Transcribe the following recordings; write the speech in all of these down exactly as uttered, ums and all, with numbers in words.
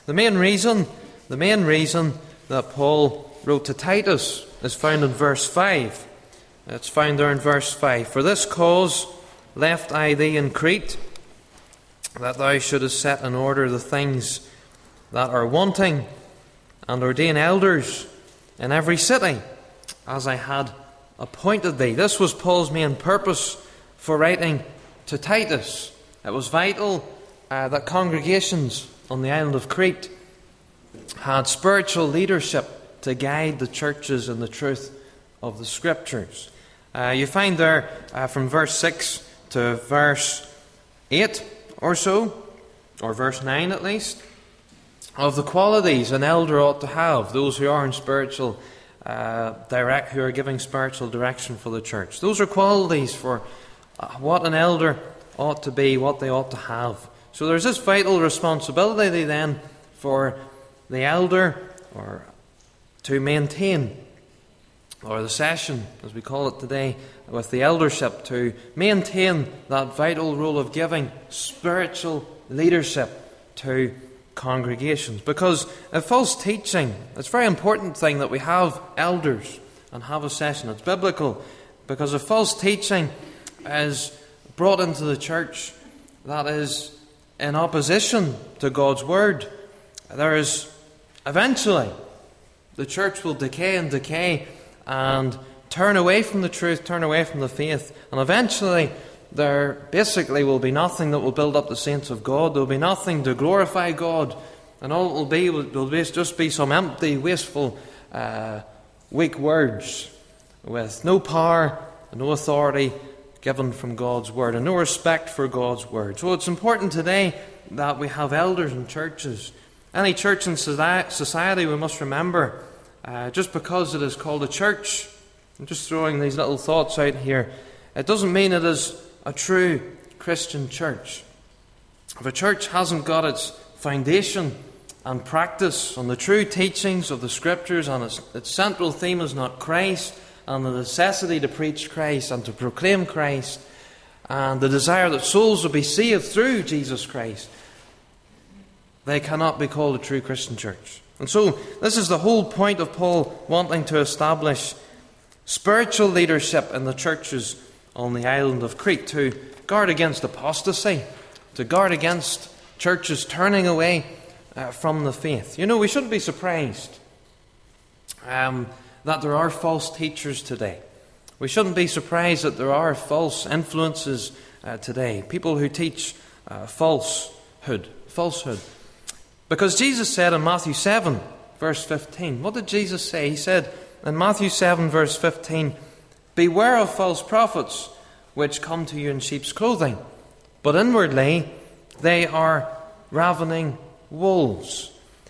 The main reason, the main reason that Paul wrote to Titus is found in verse five. It's found there in verse five. For this cause left I thee in Crete, that thou shouldest set in order the things that are wanting, and ordain elders in every city, as I had appointed thee. This was Paul's main purpose for writing to Titus. It was vital uh, that congregations on the island of Crete had spiritual leadership to guide the churches in the truth of the Scriptures. Uh, you find there uh, from verse six to verse eight or so, or verse nine at least, of the qualities an elder ought to have, those who are in spiritual uh, direct, who are giving spiritual direction for the church. Those are qualities for uh, what an elder ought to be, what they ought to have. So there's this vital responsibility then for the elder, or to maintain, or the session, as we call it today, with the eldership, to maintain that vital role of giving spiritual leadership to congregations. Because a false teaching, it's a very important thing that we have elders and have a session. It's biblical, because a false teaching is brought into the church that is in opposition to God's Word. There is eventually the church will decay and decay and turn away from the truth, turn away from the faith, and eventually there basically will be nothing that will build up the saints of God. There will be nothing to glorify God, and all it will be will just be some empty, wasteful, uh, weak words with no power and no authority given from God's Word, and no respect for God's Word. So it's important today that we have elders in churches. Any church in society, we must remember, uh, just because it is called a church, I'm just throwing these little thoughts out here, it doesn't mean it is a true Christian church. If a church hasn't got its foundation and practice on the true teachings of the Scriptures, and its, its central theme is not Christ, and the necessity to preach Christ and to proclaim Christ, and the desire that souls will be saved through Jesus Christ, they cannot be called a true Christian church. And so this is the whole point of Paul wanting to establish spiritual leadership in the churches on the island of Crete, to guard against apostasy, to guard against churches turning away uh, from the faith. You know, we shouldn't be surprised um, that there are false teachers today. We shouldn't be surprised that there are false influences uh, today, people who teach uh, falsehood, falsehood. Because Jesus said in Matthew seven, verse fifteen, what did Jesus say? He said in Matthew seven, verse fifteen, beware of false prophets, which come to you in sheep's clothing, but inwardly they are ravening wolves.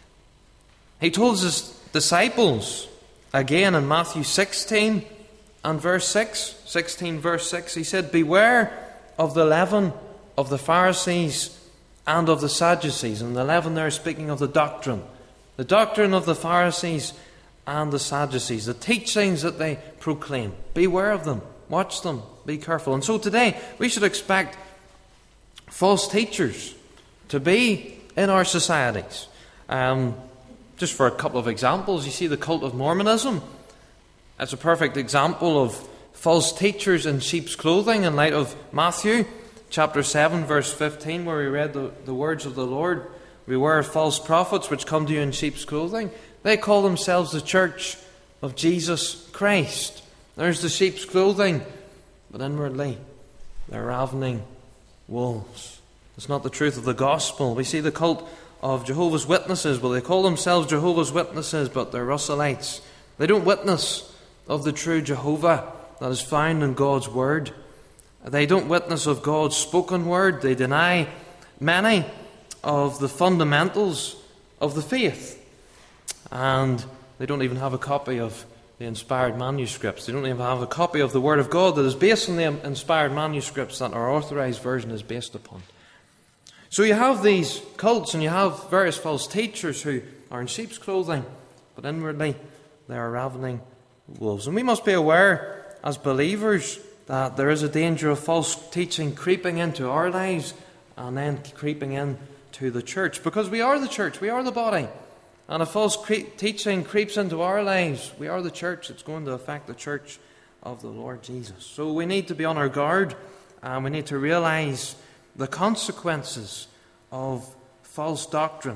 He told his disciples, again in Matthew sixteen and verse six, sixteen verse six, he said, beware of the leaven of the Pharisees and of the Sadducees. And the leaven there is speaking of the doctrine. The doctrine of the Pharisees and the Sadducees, the teachings that they proclaim. Beware of them. Watch them. Be careful. And so today we should expect false teachers to be in our societies. Um, just for a couple of examples, you see the cult of Mormonism. That's a perfect example of false teachers in sheep's clothing in light of Matthew chapter seven, verse fifteen, where we read the, the words of the Lord. Beware of false prophets which come to you in sheep's clothing. They call themselves the Church of Jesus Christ. There's the sheep's clothing, but inwardly they're ravening wolves. It's not the truth of the gospel. We see the cult of Jehovah's Witnesses. Well, they call themselves Jehovah's Witnesses, but they're Russellites. They don't witness of the true Jehovah that is found in God's Word. They don't witness of God's spoken Word. They deny many of the fundamentals of the faith. And they don't even have a copy of the inspired manuscripts. They don't even have a copy of the Word of God that is based on the inspired manuscripts that our authorized version is based upon. So you have these cults and you have various false teachers who are in sheep's clothing, but inwardly they are ravening wolves. And we must be aware as believers that there is a danger of false teaching creeping into our lives and then creeping in to the church. Because we are the church, we are the body. And if false cre- teaching creeps into our lives, we are the church. It's going to affect the church of the Lord Jesus. So we need to be on our guard, and we need to realize the consequences of false doctrine.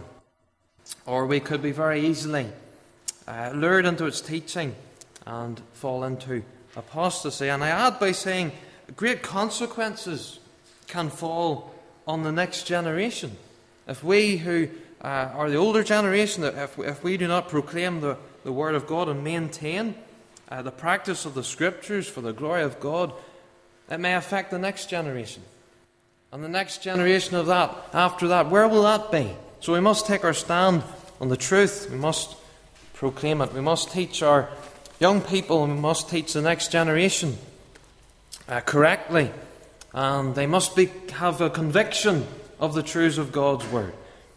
Or we could be very easily uh, lured into its teaching and fall into apostasy. And I add by saying great consequences can fall on the next generation. If we who uh, are the older generation, if, if we do not proclaim the, the Word of God and maintain uh, the practice of the Scriptures for the glory of God, it may affect the next generation. And the next generation of that, after that, where will that be? So we must take our stand on the truth. We must proclaim it. We must teach our young people, and we must teach the next generation uh, correctly. And they must be, have a conviction of the truths of God's Word,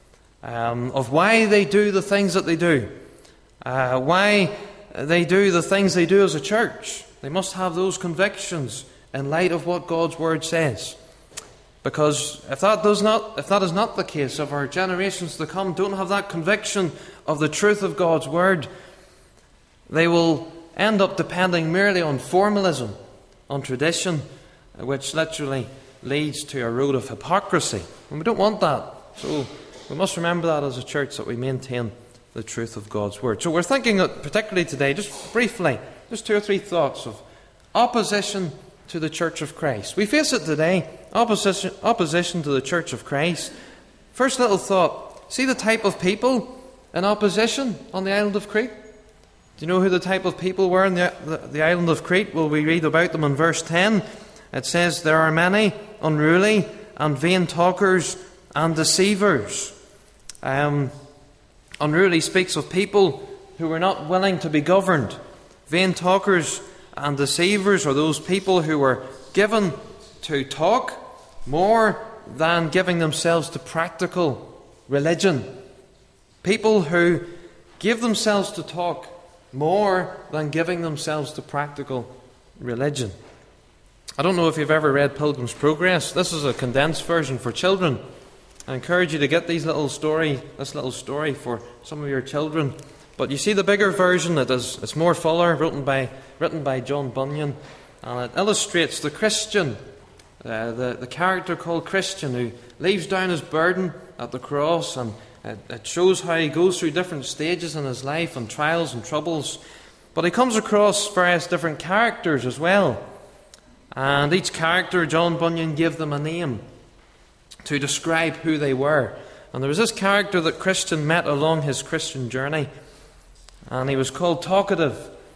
um, of why they do the things that they do, uh, why they do the things they do as a church. They must have those convictions in light of what God's Word says. Because if that does not, if that is not the case, if our generations to come don't have that conviction of the truth of God's Word, they will end up depending merely on formalism, on tradition, which literally leads to a road of hypocrisy. And we don't want that. So we must remember that as a church, that we maintain the truth of God's Word. So we're thinking particularly today, just briefly, just two or three thoughts of opposition to the Church of Christ. We face it today, opposition, opposition to the Church of Christ. First little thought, see the type of people in opposition on the island of Crete? Do you know who the type of people were in the, the, the island of Crete? Well, we read about them in verse ten. It says, there are many unruly and vain talkers and deceivers. Um, unruly speaks of people who are not willing to be governed. Vain talkers and deceivers are those people who are given to talk more than giving themselves to practical religion. People who give themselves to talk more than giving themselves to practical religion. I don't know if you've ever read Pilgrim's Progress. This is a condensed version for children. I encourage you to get these little story, this little story for some of your children. But you see the bigger version, it is, it's more fuller, written by, written by John Bunyan, and it illustrates the Christian, uh, the, the character called Christian, who lays down his burden at the cross, and it, it shows how he goes through different stages in his life and trials and troubles. But he comes across various different characters as well. And each character, John Bunyan gave them a name to describe who they were. And there was this character that Christian met along his Christian journey, and he was called Talkative.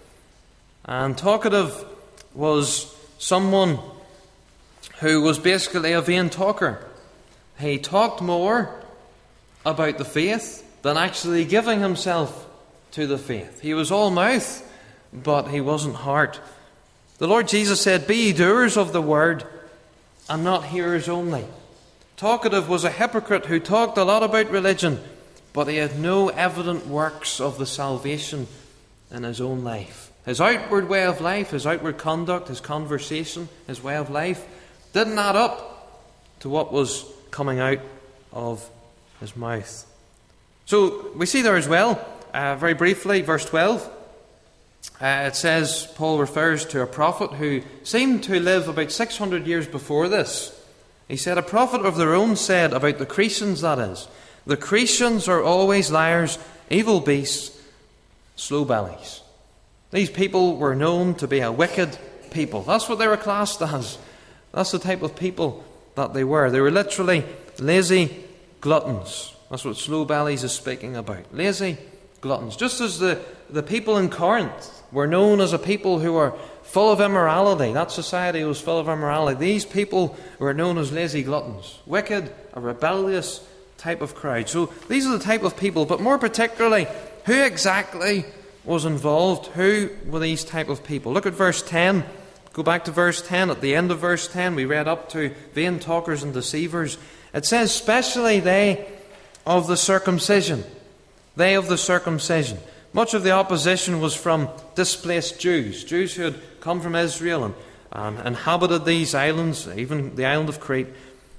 And Talkative was someone who was basically a vain talker. He talked more about the faith than actually giving himself to the faith. He was all mouth, but he wasn't heart. The Lord Jesus said, be ye doers of the word, and not hearers only. Talkative was a hypocrite who talked a lot about religion, but he had no evident works of the salvation in his own life. His outward way of life, his outward conduct, his conversation, his way of life didn't add up to what was coming out of his mouth. So we see there as well, uh, very briefly, verse twelve. Uh, it says, Paul refers to a prophet who seemed to live about six hundred years before this. He said, a prophet of their own said about the Cretans, that is, the Cretans are always liars, evil beasts, slow bellies. These people were known to be a wicked people. That's what they were classed as. That's the type of people that they were. They were literally lazy gluttons. That's what slow bellies is speaking about. Lazy gluttons. Just as the, the people in Corinth were known as a people who were full of immorality. That society was full of immorality. These people were known as lazy gluttons. Wicked, a rebellious type of crowd. So these are the type of people, but more particularly, who exactly was involved? Who were these type of people? Look at verse ten. Go back to verse ten. At the end of verse ten, we read up to vain talkers and deceivers. It says, especially they of the circumcision. They of the circumcision. Much of the opposition was from displaced Jews, Jews who had come from Israel and, and inhabited these islands, even the island of Crete.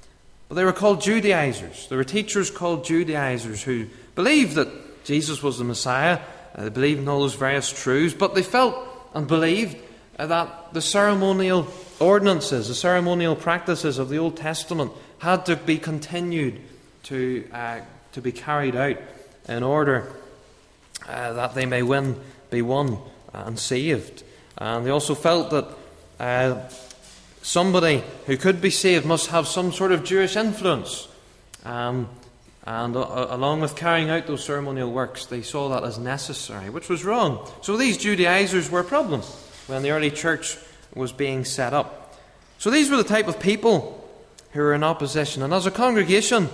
But they were called Judaizers. There were teachers called Judaizers who believed that Jesus was the Messiah. Uh, they believed in all those various truths, but they felt and believed uh, that the ceremonial ordinances, the ceremonial practices of the Old Testament had to be continued to uh, to be carried out in order uh, that they may win, be won and saved. And they also felt that uh, somebody who could be saved must have some sort of Jewish influence. Um, and uh, along with carrying out those ceremonial works, they saw that as necessary, which was wrong. So these Judaizers were a problem when the early church was being set up. So these were the type of people who were in opposition. And as a congregation,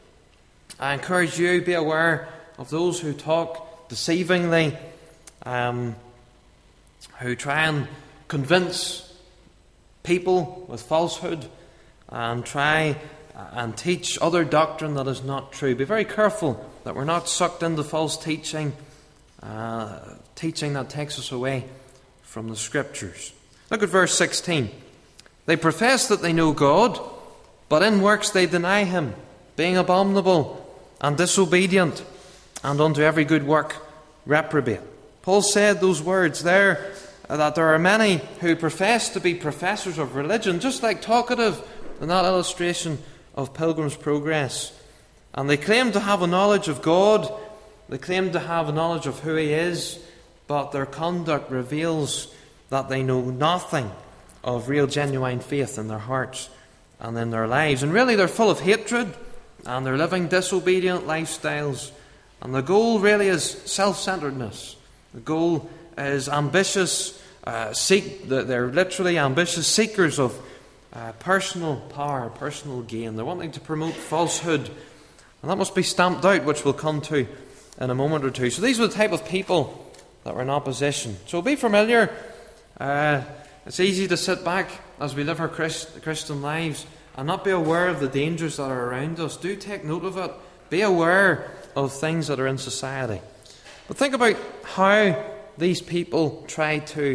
I encourage you to be aware of those who talk deceivingly, um, who try and convince people with falsehood and try and teach other doctrine that is not true. Be very careful that we're not sucked into false teaching, uh, teaching that takes us away from the Scriptures. Look at verse sixteen. They profess that they know God, but in works they deny Him, being abominable and disobedient, and unto every good work reprobate. Paul said those words there, uh, that there are many who profess to be professors of religion, just like talkative in that illustration of Pilgrim's Progress. And they claim to have a knowledge of God, they claim to have a knowledge of who He is, but their conduct reveals that they know nothing of real genuine faith in their hearts and in their lives. And really they're full of hatred, and they're living disobedient lifestyles. And the goal really is self-centeredness. The goal is ambitious, uh, seek, they're literally ambitious seekers of uh, personal power, personal gain. They're wanting to promote falsehood. And that must be stamped out, which we'll come to in a moment or two. So these were the type of people that were in opposition. So be familiar. Uh, it's easy to sit back as we live our Christ, Christian lives and not be aware of the dangers that are around us. Do take note of it. Be aware of things that are in society. But think about how these people try to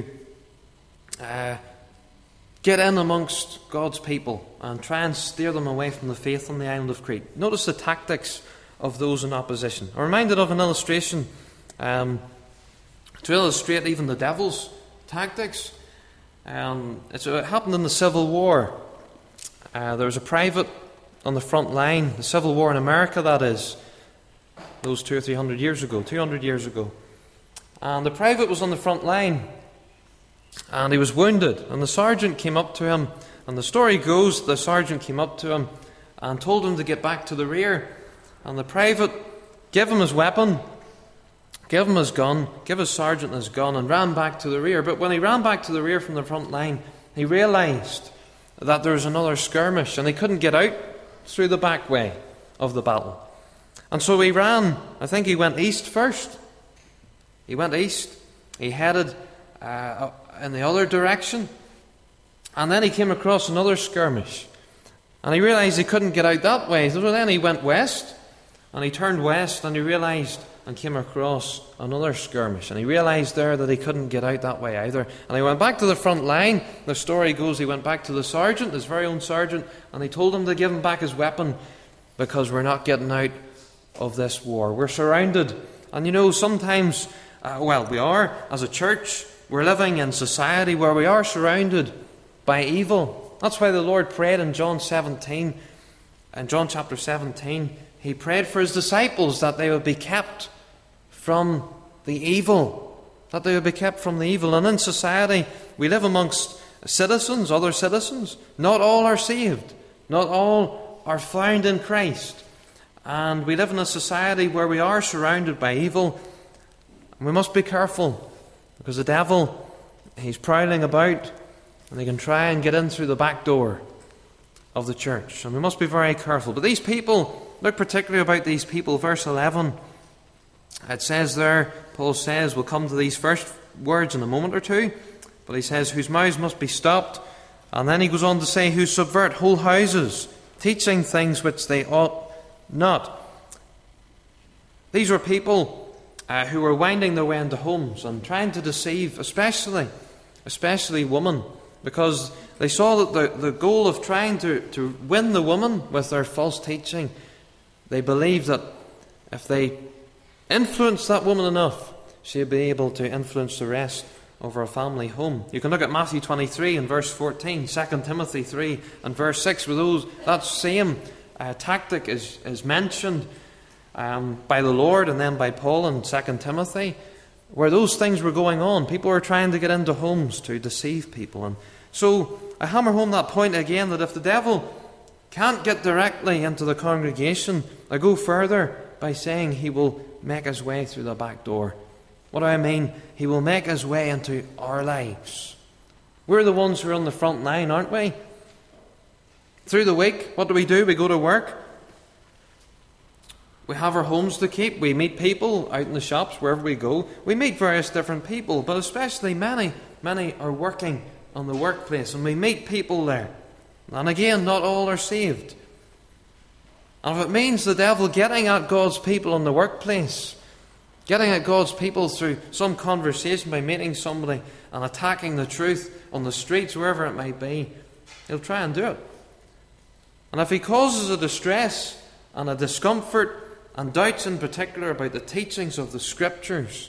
uh, get in amongst God's people and try and steer them away from the faith on the island of Crete. Notice the tactics of those in opposition. I'm reminded of an illustration um, to illustrate even the devil's tactics. Um, it's, it happened in the Civil War. Uh, there was a private on the front line, the Civil War in America, that is, those two or three hundred years ago, two hundred years ago. And the private was on the front line, and he was wounded, and the sergeant came up to him, and the story goes, the sergeant came up to him and told him to get back to the rear, and the private gave him his weapon, gave him his gun, gave his sergeant his gun, and ran back to the rear. But when he ran back to the rear from the front line, he realised that there was another skirmish, and he couldn't get out through the back way of the battle. And so he ran. I think he went east first. He went east. He headed uh, in the other direction. And then he came across another skirmish. And he realised he couldn't get out that way. So then he went west. And he turned west, and he realised and came across another skirmish. And he realised there that he couldn't get out that way either. And he went back to the front line. The story goes he went back to the sergeant, his very own sergeant, and he told him to give him back his weapon because we're not getting out of this war. We're surrounded. And you know, sometimes, uh, well, we are, as a church, we're living in society where we are surrounded by evil. That's why the Lord prayed in John seventeen, in John chapter seventeen, He prayed for His disciples that they would be kept from the evil, that they would be kept from the evil. And in society, we live amongst citizens, other citizens. Not all are saved. Not all are found in Christ. And we live in a society where we are surrounded by evil. And we must be careful, because the devil, he's prowling about, and he can try and get in through the back door of the church. And we must be very careful. But these people, look particularly about these people, verse eleven. It says there, Paul says, we'll come to these first words in a moment or two, but he says, whose mouths must be stopped. And then he goes on to say, who subvert whole houses, teaching things which they ought not. These were people uh, who were winding their way into homes and trying to deceive, especially, especially women. because they saw that the, the goal of trying to, to win the woman with their false teaching, they believed that if they influenced that woman enough, she'd be able to influence the rest of her family home. You can look at Matthew twenty-three and verse fourteen, Second Timothy three and verse six, where those, that same uh, tactic is, is mentioned um, by the Lord and then by Paul in Second Timothy, where those things were going on. People were trying to get into homes to deceive people. And so I hammer home that point again, that if the devil can't get directly into the congregation, I go further by saying he will make his way through the back door. What do I mean? He will make his way into our lives. We're the ones who are on the front line, aren't we? Through the week, what do we do? We go to work. We have our homes to keep. We meet people out in the shops, wherever we go. We meet various different people, but especially many, many are working on the workplace, and we meet people there. And again, not all are saved. And if it means the devil getting at God's people in the workplace, getting at God's people through some conversation by meeting somebody and attacking the truth on the streets, wherever it might be, he'll try and do it. And if he causes a distress and a discomfort and doubts in particular about the teachings of the Scriptures,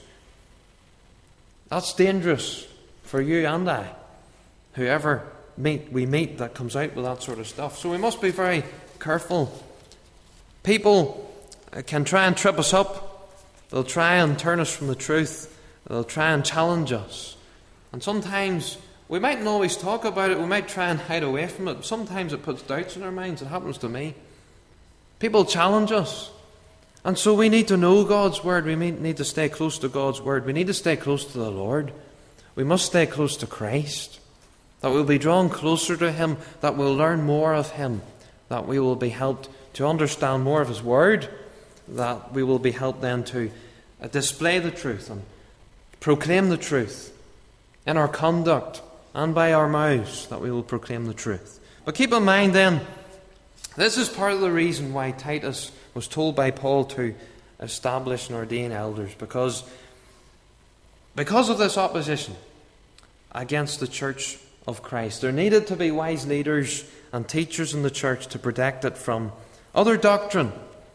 that's dangerous for you and I, whoever meet we meet that comes out with that sort of stuff. So we must be very careful. People can try and trip us up. They'll try and turn us from the truth. They'll try and challenge us. And sometimes we mightn't always talk about it. We might try and hide away from it. Sometimes it puts doubts in our minds. It happens to me. People challenge us. And so we need to know God's Word. We need to stay close to God's Word. We need to stay close to the Lord. We must stay close to Christ. That we'll be drawn closer to Him. That we'll learn more of Him. That we will be helped to understand more of His Word. That we will be helped then to uh, display the truth and proclaim the truth in our conduct and by our mouths, that we will proclaim the truth. But keep in mind then, this is part of the reason why Titus was told by Paul to establish and ordain elders, because, because of this opposition against the church of Christ. There needed to be wise leaders and teachers in the church to protect it from other doctrine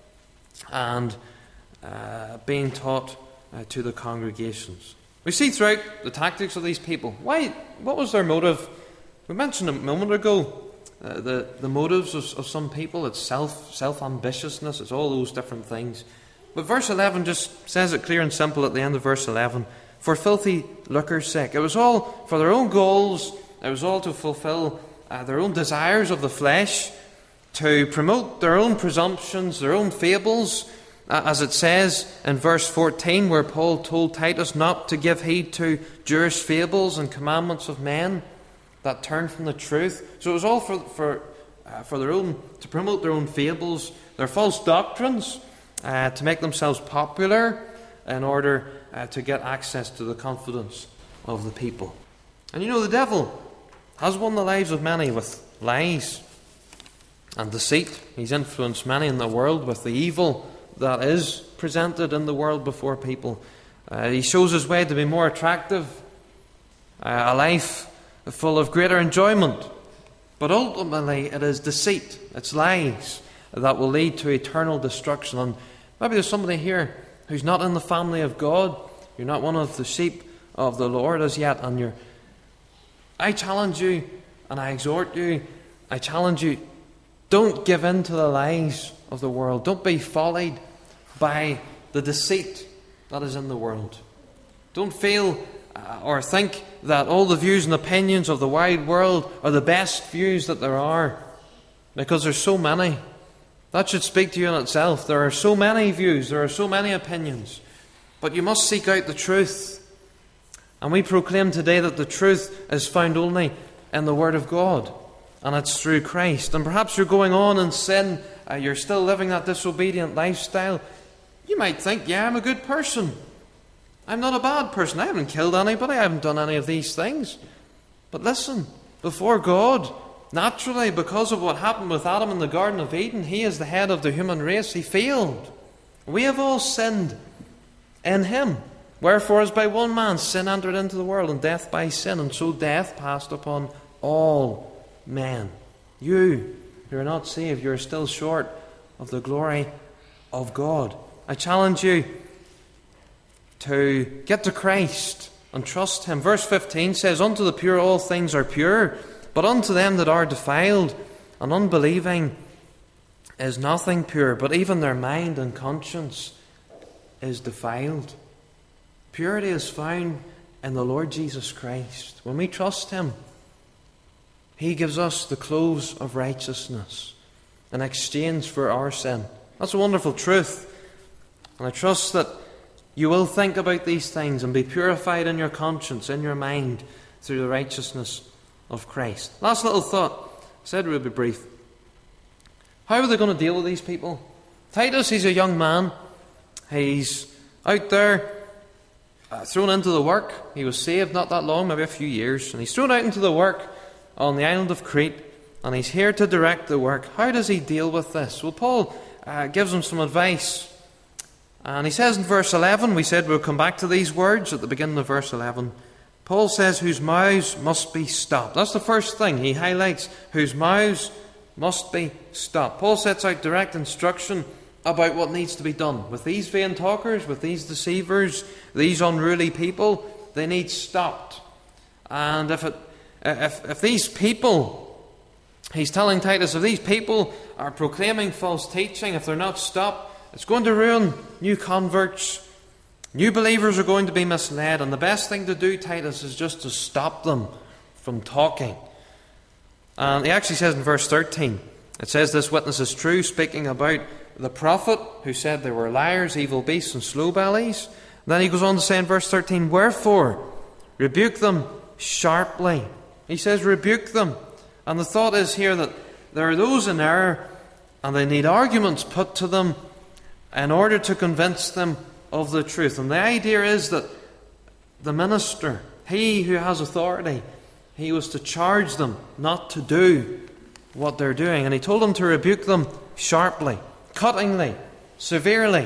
and uh, being taught uh, to the congregations. We see throughout the tactics of these people. Why? What was their motive? We mentioned a moment ago uh, the, the motives of, of some people. It's self, self-ambitiousness. It's all those different things. But verse eleven just says it clear and simple at the end of verse eleven. For filthy lucre's sake. It was all for their own goals. It was all to fulfill uh, their own desires of the flesh, to promote their own presumptions, their own fables, uh, as it says in verse fourteen, where Paul told Titus not to give heed to Jewish fables and commandments of men that turn from the truth. So it was all for for uh, for their own, to promote their own fables, their false doctrines, uh, to make themselves popular in order uh, to get access to the confidence of the people. And you know, the devil has won the lives of many with lies and deceit. He's influenced many in the world with the evil that is presented in the world before people. Uh, he shows his way to be more attractive, uh, a life full of greater enjoyment. But ultimately it is deceit, it's lies that will lead to eternal destruction. And maybe there's somebody here who's not in the family of God. You're not one of the sheep of the Lord as yet, and you're I challenge you and I exhort you, I challenge you, don't give in to the lies of the world. Don't be follied by the deceit that is in the world. Don't feel uh, or think that all the views and opinions of the wide world are the best views that there are, because there's so many. That should speak to you in itself. There are so many views, there are so many opinions, but you must seek out the truth. And we proclaim today that the truth is found only in the Word of God, and it's through Christ. And perhaps you're going on in sin, uh, you're still living that disobedient lifestyle. You might think, yeah, I'm a good person. I'm not a bad person. I haven't killed anybody. I haven't done any of these things. But listen, before God, naturally, because of what happened with Adam in the Garden of Eden, he is the head of the human race. He failed. We have all sinned in him. Wherefore, as by one man sin entered into the world, and death by sin, and so death passed upon all men. You who are not saved, you are still short of the glory of God. I challenge you to get to Christ and trust Him. Verse fifteen says, "Unto the pure all things are pure, but unto them that are defiled and unbelieving is nothing pure, but even their mind and conscience is defiled." Purity is found in the Lord Jesus Christ. When we trust Him, He gives us the clothes of righteousness in exchange for our sin. That's a wonderful truth. And I trust that you will think about these things and be purified in your conscience, in your mind, through the righteousness of Christ. Last little thought. I said it would be brief. How are they going to deal with these people? Titus, he's a young man. He's out there uh, thrown into the work. He was saved not that long, maybe a few years. And he's thrown out into the work on the island of Crete. And he's here to direct the work. How does he deal with this? Well, Paul uh, gives him some advice. And he says in verse eleven, we said we'll come back to these words at the beginning of verse eleven. Paul says, whose mouths must be stopped. That's the first thing he highlights. Whose mouths must be stopped. Paul sets out direct instruction about what needs to be done. With these vain talkers, with these deceivers, these unruly people, they need stopped. And if, it, if, if these people, he's telling Titus, if these people are proclaiming false teaching, if they're not stopped, it's going to ruin new converts. New believers are going to be misled. And the best thing to do, Titus, is just to stop them from talking. And he actually says in verse thirteen, it says, this witness is true, speaking about the prophet who said they were liars, evil beasts, and slow bellies. And then he goes on to say in verse thirteen, wherefore, rebuke them sharply. He says, rebuke them. And the thought is here that there are those in error, and they need arguments put to them in order to convince them of the truth. And the idea is that the minister, he who has authority, he was to charge them not to do what they're doing. And he told them to rebuke them sharply, cuttingly, severely.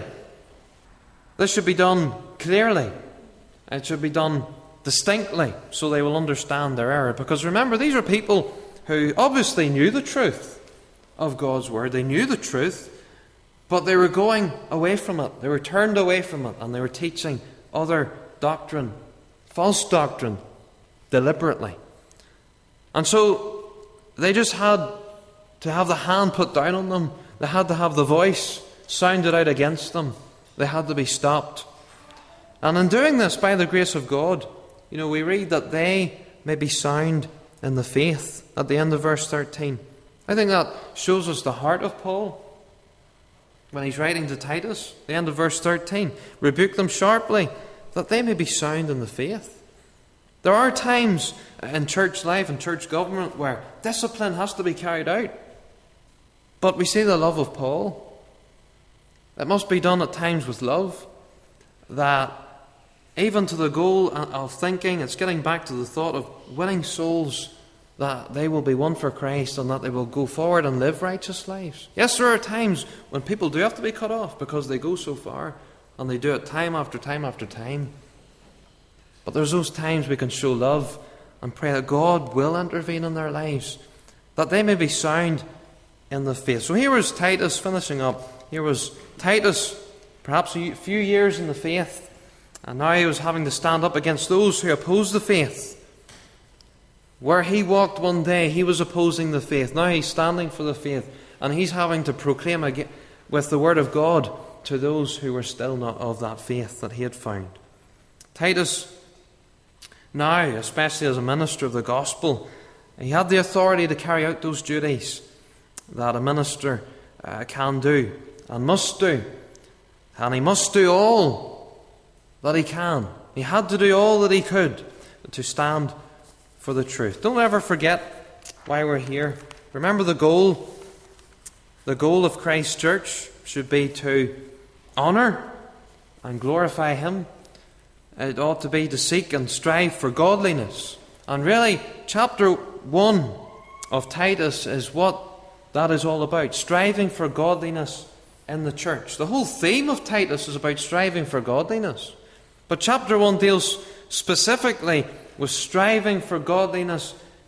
This should be done clearly. It should be done distinctly so they will understand their error. Because remember, these are people who obviously knew the truth of God's word. They knew the truth, but they were going away from it. They were turned away from it, and they were teaching other doctrine, false doctrine, deliberately. And so they just had to have the hand put down on them. They had to have the voice sounded out against them. They had to be stopped. And in doing this, by the grace of God, you know, we read that they may be sound in the faith at the end of verse thirteen. I think that shows us the heart of Paul when he's writing to Titus, the end of verse thirteen. Rebuke them sharply, that they may be sound in the faith. There are times in church life and church government where discipline has to be carried out. But we see the love of Paul. It must be done at times with love. That even to the goal of thinking, it's getting back to the thought of winning souls, that they will be won for Christ and that they will go forward and live righteous lives. Yes, there are times when people do have to be cut off because they go so far, and they do it time after time after time. But there's those times we can show love and pray that God will intervene in their lives, that they may be sound in the faith. So here was Titus, finishing up. Here was Titus, perhaps a few years in the faith, and now he was having to stand up against those who oppose the faith. Where he walked one day, he was opposing the faith. Now he's standing for the faith, and he's having to proclaim again with the word of God to those who were still not of that faith that he had found. Titus, now, especially as a minister of the gospel, he had the authority to carry out those duties that a minister uh, can do and must do. And he must do all that he can. He had to do all that he could to stand for the truth. Don't ever forget why we're here. Remember the goal. The goal of Christ's church should be to honour and glorify him. It ought to be to seek and strive for godliness. And really, chapter one of Titus is what that is all about. Striving for godliness in the church. The whole theme of Titus is about striving for godliness. But chapter one deals specifically with striving for godliness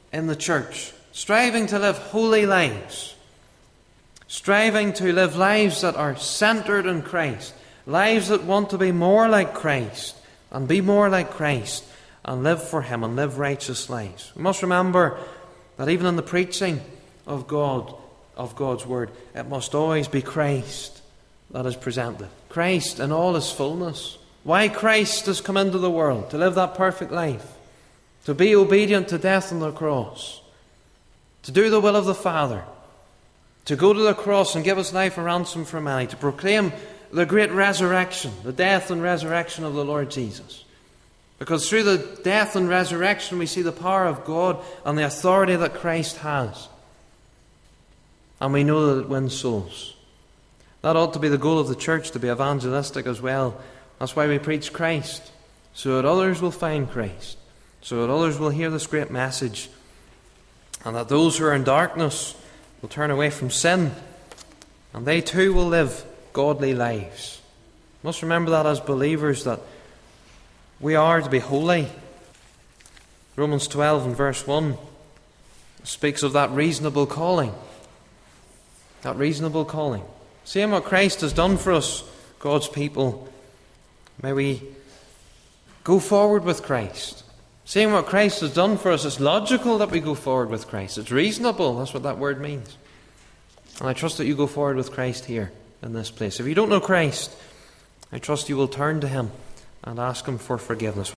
in the church, striving to live holy lives, striving to live lives that are centered in Christ, lives that want to be more like Christ and be more like Christ and live for Him and live righteous lives. We must remember that even in the preaching of God, of God's Word, it must always be Christ that is presented. Christ in all His fullness. Why Christ has come into the world, to live that perfect life, to be obedient to death on the cross, to do the will of the Father, to go to the cross and give His life a ransom for many, to proclaim the great resurrection, the death and resurrection of the Lord Jesus. Because through the death and resurrection we see the power of God and the authority that Christ has. And we know that it wins souls. That ought to be the goal of the church, to be evangelistic as well. That's why we preach Christ, so that others will find Christ, so that others will hear this great message, and that those who are in darkness will turn away from sin, and they too will live godly lives. We must remember that as believers, that we are to be holy. Romans twelve and verse one speaks of that reasonable calling. That reasonable calling. Seeing what Christ has done for us, God's people, may we go forward with Christ. Seeing what Christ has done for us, it's logical that we go forward with Christ. It's reasonable. That's what that word means. And I trust that you go forward with Christ here in this place. If you don't know Christ, I trust you will turn to Him and ask Him for forgiveness.